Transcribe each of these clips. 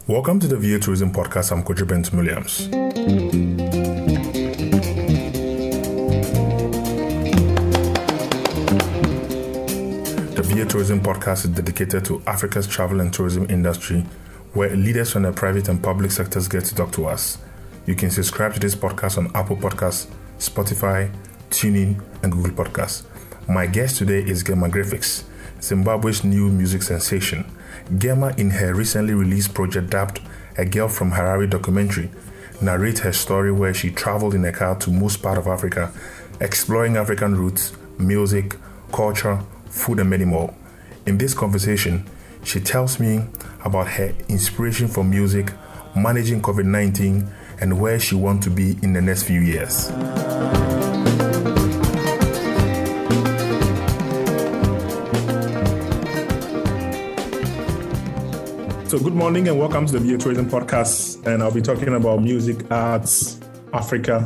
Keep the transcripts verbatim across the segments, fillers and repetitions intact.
Welcome to the V A Tourism Podcast. I'm Kojo Benton Williams. The V A Tourism Podcast is dedicated to Africa's travel and tourism industry, where leaders from the private and public sectors get to talk to us. You can subscribe to this podcast on Apple Podcasts, Spotify, TuneIn, and Google Podcasts. My guest today is Gemma Griffiths, Zimbabwe's new music sensation. Gemma, in her recently released project dubbed A Girl from Harare documentary, narrates her story where she traveled in a car to most part of Africa, exploring African roots, music, culture, food, and many more. In this conversation, she tells me about her inspiration for music, managing covid nineteen, and where she wants to be in the next few years. So good morning and welcome to the V A Tourism Podcast, and I'll be talking about music, arts, Africa,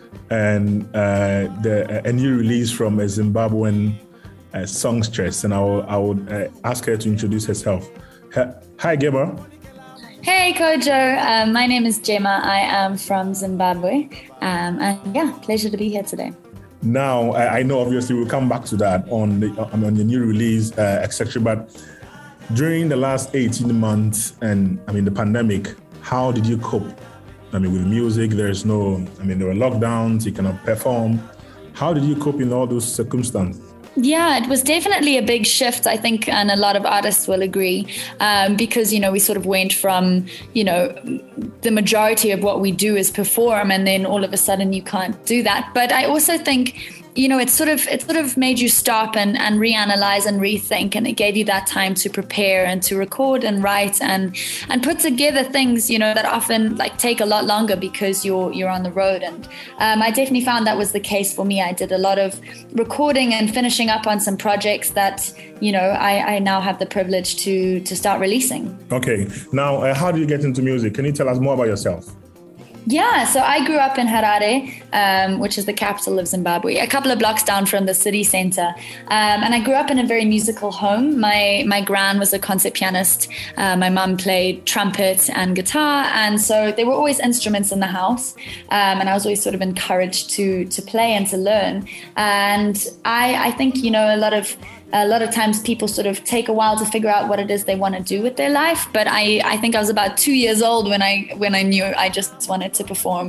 and uh, the a new release from a Zimbabwean uh, songstress, and I will I would uh, ask her to introduce herself. Hi, Gemma. Hey, Kojo. Um, my name is Gemma. I am from Zimbabwe, um, and yeah, pleasure to be here today. Now, I, I know obviously we'll come back to that on the on the new release, uh, et cetera. But during the last eighteen months and I mean the pandemic, how did you cope? I mean, with music, there's no, I mean, there were lockdowns, you cannot perform. How did you cope in all those circumstances? Yeah, it was definitely a big shift, I think, and a lot of artists will agree, um, because, you know, we sort of went from, you know, the majority of what we do is perform, and then all of a sudden you can't do that. But I also think, you know, it's sort of it sort of made you stop and, and reanalyze and rethink, and it gave you that time to prepare and to record and write and and put together things, you know, that often like take a lot longer because you're you're on the road. And um, I definitely found that was the case for me. I did a lot of recording and finishing up on some projects that, you know, I, I now have the privilege to to start releasing. Okay, now uh, how did you get into music? Can you tell us more about yourself? Yeah, so I grew up in Harare, um, which is the capital of Zimbabwe, a couple of blocks down from the city center. Um, and I grew up in a very musical home. My my gran was a concert pianist. Uh, my mum played trumpet and guitar. And so there were always instruments in the house. Um, and I was always sort of encouraged to to play and to learn. And I, I think, you know, a lot of A lot of times people sort of take a while to figure out what it is they want to do with their life. But I, I think I was about two years old when I when I knew I just wanted to perform.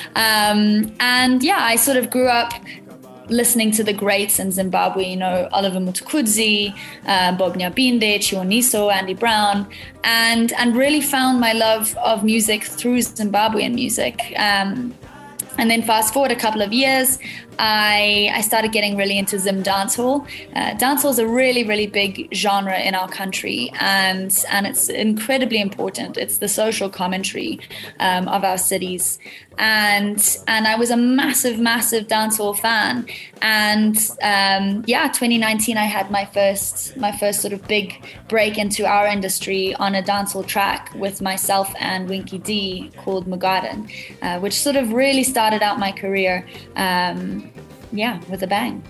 Um, and yeah, I sort of grew up listening to the greats in Zimbabwe, you know, Oliver Mtukudzi, uh, Bob Nyabinde, Chioniso, Andy Brown, and, and really found my love of music through Zimbabwean music. Um, And then fast forward a couple of years, I, I started getting really into Zim dancehall. Uh, dancehall is a really, really big genre in our country, and and it's incredibly important. It's the social commentary um, of our cities. And and I was a massive, massive dancehall fan. And um, yeah, twenty nineteen, I had my first my first sort of big break into our industry on a dancehall track with myself and Winky D called Mugadan, uh, which sort of really started out my career, um, yeah, with a bang.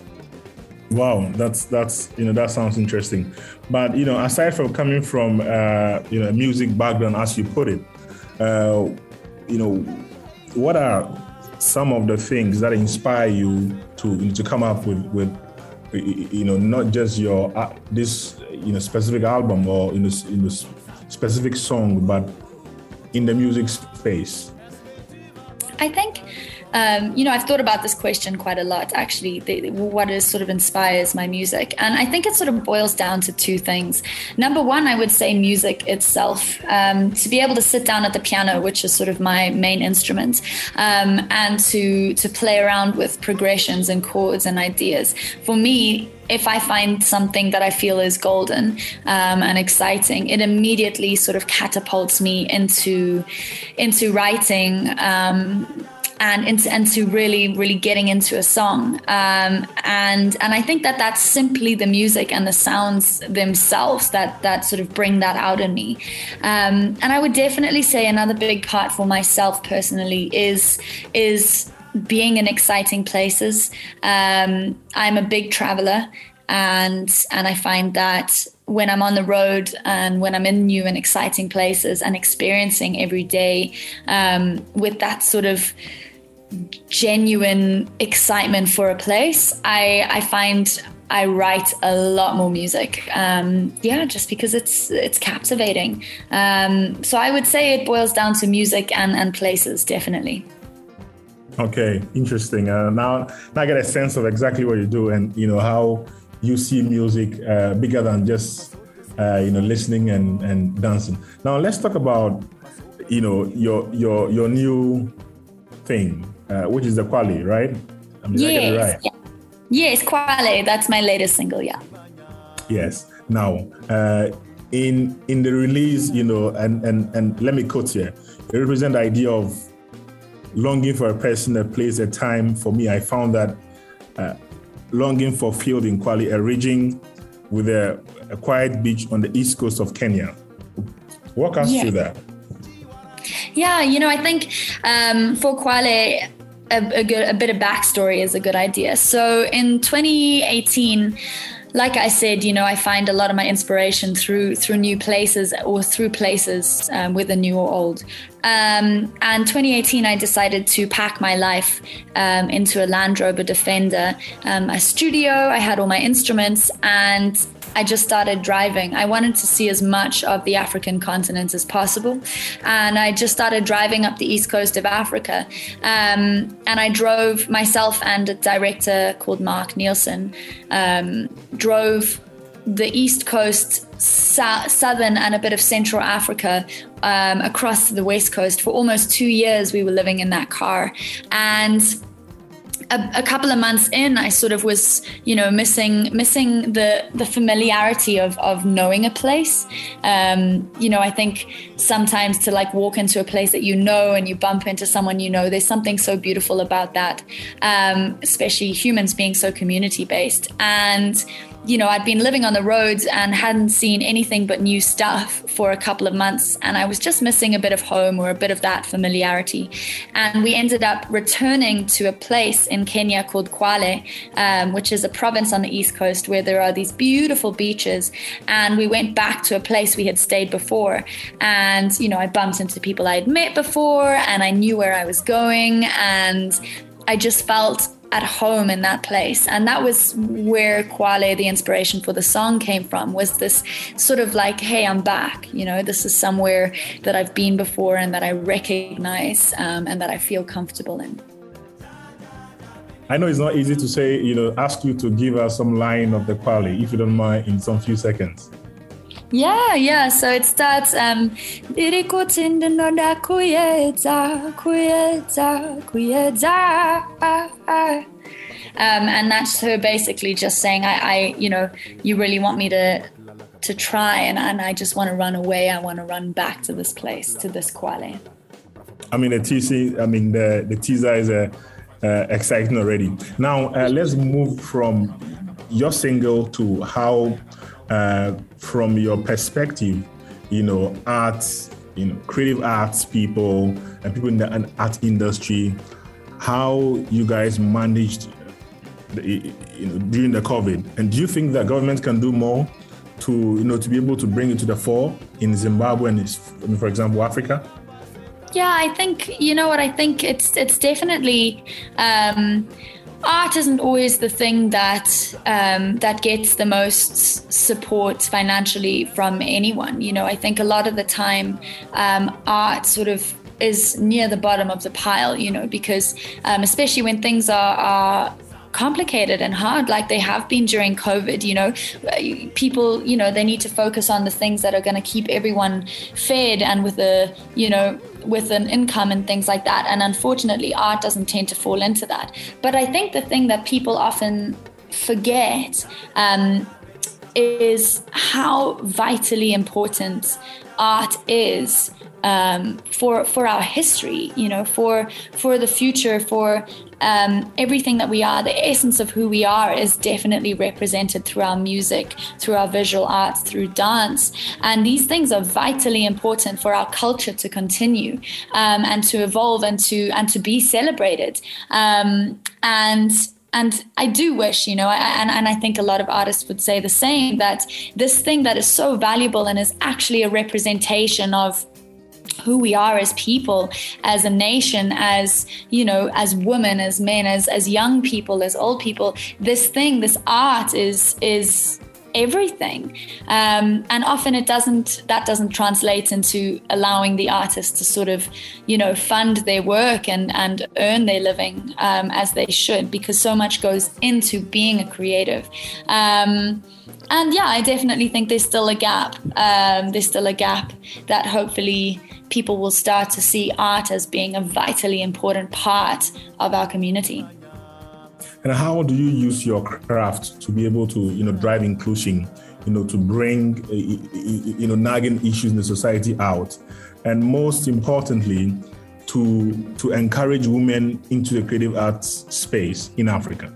Wow, that's that's you know that sounds interesting. But you know, aside from coming from uh, you know a music background, as you put it, uh, you know, what are some of the things that inspire you to to come up with with you know not just your uh, this you know specific album or in this in this specific song, but in the music space? I think, um, you know, I've thought about this question quite a lot, actually, the, what is sort of inspires my music. And I think it sort of boils down to two things. Number one, I would say music itself. Um, to be able to sit down at the piano, which is sort of my main instrument, um, and to, to play around with progressions and chords and ideas. For me, if I find something that I feel is golden um, and exciting, it immediately sort of catapults me into into writing um, and into, into really, really getting into a song. Um, and and I think that that's simply the music and the sounds themselves that that sort of bring that out in me. Um, and I would definitely say another big part for myself personally is is being in exciting places. Um, I'm a big traveler, and and I find that when I'm on the road and when I'm in new and exciting places and experiencing every day um, with that sort of genuine excitement for a place, I, I find I write a lot more music. Um, yeah, just because it's it's captivating. Um, so I would say it boils down to music and, and places, definitely. Okay, interesting. Uh, now, now I get a sense of exactly what you do and, you know, how you see music uh, bigger than just, uh, you know, listening and, and dancing. Now, let's talk about, you know, your your your new thing, uh, which is the Kwale, right? I mean, yes, I get it right. Yeah. Yes, Kwale. That's my latest single, yeah. Yes. Now, uh, in in the release, you know, and, and, and let me quote here, it represents the idea of longing for a person, a place, a time. For me, I found that uh, longing fulfilled in Kwale, a region with a, a quiet beach on the east coast of Kenya. Walk us yeah. through that. Yeah, you know, I think um, for Kwale, a, a, good, a bit of backstory is a good idea. So in twenty eighteen, like I said, you know, I find a lot of my inspiration through through new places or through places, um, whether new or old. Um, and twenty eighteen, I decided to pack my life um, into a Land Rover Defender, um, a studio. I had all my instruments and I just started driving. I wanted to see as much of the African continent as possible. And I just started driving up the east coast of Africa. Um, and I drove myself and a director called Mark Nielsen, um, drove the east coast, so- southern and a bit of central Africa um, across the west coast. For almost two years, we were living in that car. And A, a couple of months in, I sort of was, you know, missing missing the the familiarity of of knowing a place. Um, you know, I think sometimes to like walk into a place that you know and you bump into someone you know, there's something so beautiful about that, um, especially humans being so community based. And you know, I'd been living on the roads and hadn't seen anything but new stuff for a couple of months. And I was just missing a bit of home or a bit of that familiarity. And we ended up returning to a place in Kenya called Kwale, um, which is a province on the east coast where there are these beautiful beaches. And we went back to a place we had stayed before. And, you know, I bumped into people I had met before and I knew where I was going. And I just felt at home in that place. And that was where Kwale, the inspiration for the song, came from, was this sort of like, hey, I'm back. You know, this is somewhere that I've been before and that I recognize um, and that I feel comfortable in. I know it's not easy to say, you know, ask you to give us some line of the Kwale, if you don't mind, in some few seconds. Yeah, yeah. So it starts, um, Um, and that's her basically just saying, I, I, you know, you really want me to to try, and, and I just want to run away. I want to run back to this place, to this Kwale. I mean, the teaser, I mean, the, the teaser is uh, uh, exciting already. Now, uh, let's move from your single to how, uh, from your perspective, you know, arts, you know, creative arts people and people in the art industry, how you guys managed, the, you know, during the COVID. And do you think that government can do more to, you know, to be able to bring it to the fore in Zimbabwe and, I mean, for example, Africa? Yeah, I think, you know what, I think it's it's definitely, um, art isn't always the thing that um, that gets the most support financially from anyone. You know, I think a lot of the time um, art sort of is near the bottom of the pile, you know, because um, especially when things are, are complicated and hard like they have been during COVID, you know, people, you know, they need to focus on the things that are going to keep everyone fed and with a, you know, with an income and things like that. And unfortunately, art doesn't tend to fall into that. But I think the thing that people often forget um, is how vitally important art is um, for for our history, you know, for for the future, for um, everything that we are. The essence of who we are is definitely represented through our music, through our visual arts, through dance. And these things are vitally important for our culture to continue um, and to evolve and to and to be celebrated. Um, and and I do wish, you know, and, and I think a lot of artists would say the same, that this thing that is so valuable and is actually a representation of who we are as people, as a nation, as, you know, as women, as men, as as young people, as old people, this thing, this art is is everything. Um, and often it doesn't, that doesn't translate into allowing the artist to sort of, you know, fund their work and, and earn their living um, as they should, because so much goes into being a creative. Um, and yeah, I definitely think there's still a gap. Um, there's still a gap that hopefully people will start to see art as being a vitally important part of our community. And how do you use your craft to be able to, you know, drive inclusion, you know, to bring, you know, nagging issues in the society out, and most importantly, to to encourage women into the creative arts space in Africa?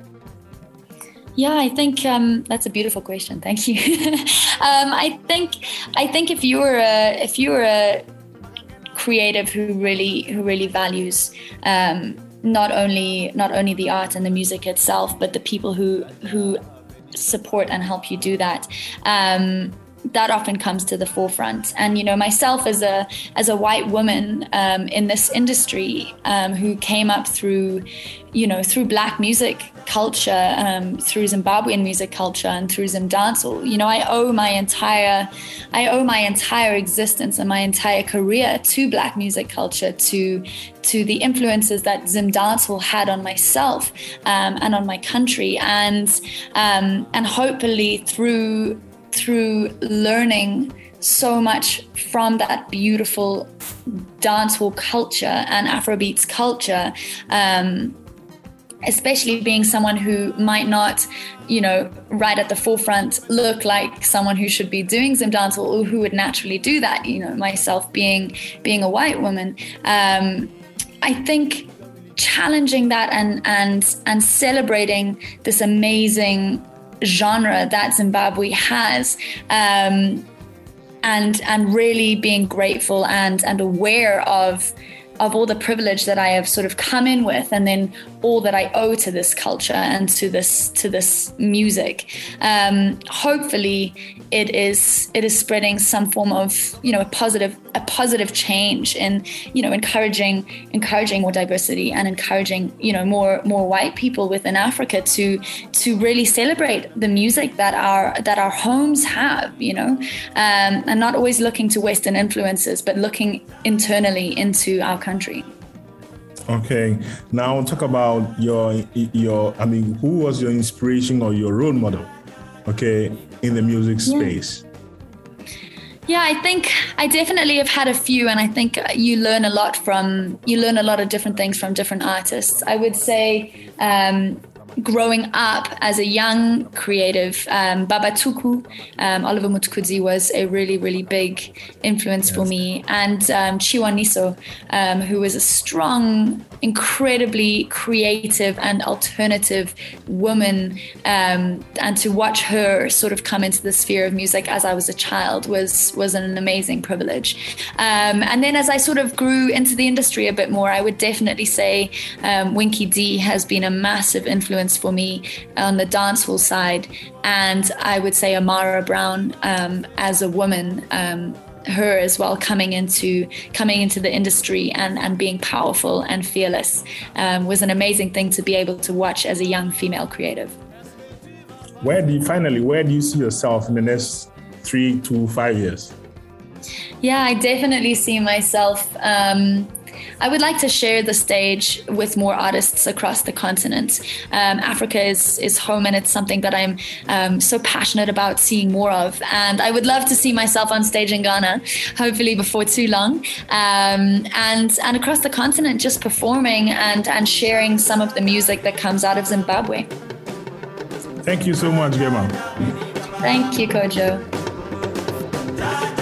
Yeah, I think um, that's a beautiful question. Thank you. um, I think I think if you were a if you were a creative who really who really values um, not only not only the art and the music itself, but the people who who support and help you do that. Um, that often comes to the forefront. And, you know, myself as a as a white woman um, in this industry um, who came up through, you know, through Black music culture, um, through Zimbabwean music culture and through Zim dancehall, you know, I owe my entire, I owe my entire existence and my entire career to Black music culture, to to the influences that Zim dancehall had on myself um, and on my country, and um, and hopefully through through learning so much from that beautiful dancehall culture and Afrobeats culture, um, especially being someone who might not, you know, right at the forefront look like someone who should be doing Zim dancehall or who would naturally do that, you know, myself being being a white woman. Um, I think challenging that and and and celebrating this amazing genre that Zimbabwe has, um, and and really being grateful and and aware of of all the privilege that I have sort of come in with, and then all that I owe to this culture and to this to this music. Um, hopefully, it is it is spreading some form of, you know, a positive a positive change in, you know, encouraging encouraging more diversity and encouraging, you know, more more white people within Africa to to really celebrate the music that our that our homes have, you know, um, and not always looking to Western influences, but looking internally into our country. Okay, now talk about your your. I mean, who was your inspiration or your role model? Okay, in the music space. Yeah, I think I definitely have had a few, and I think you learn a lot from you learn a lot of different things from different artists. I would say, um, growing up as a young creative, um, Baba Tuku, um, Oliver Mutukudzi was a really, really big influence yes. for me. And um, Chiwaniso, um, who was a strong, incredibly creative and alternative woman. Um, and to watch her sort of come into the sphere of music as I was a child was, was an amazing privilege. Um, and then as I sort of grew into the industry a bit more, I would definitely say um, Winky D has been a massive influence for me on the dancehall side, and I would say Amara Brown um, as a woman, um, her as well, coming into coming into the industry and, and being powerful and fearless um, was an amazing thing to be able to watch as a young female creative. Where do you finally, where do you see yourself in the next three to five years? Yeah, I definitely see myself. Um, I would like to share the stage with more artists across the continent. Um, Africa is, is home, and it's something that I'm um, so passionate about seeing more of. And I would love to see myself on stage in Ghana, hopefully before too long, um, and and across the continent, just performing and, and sharing some of the music that comes out of Zimbabwe. Thank you so much, Gemma. Thank you, Kojo.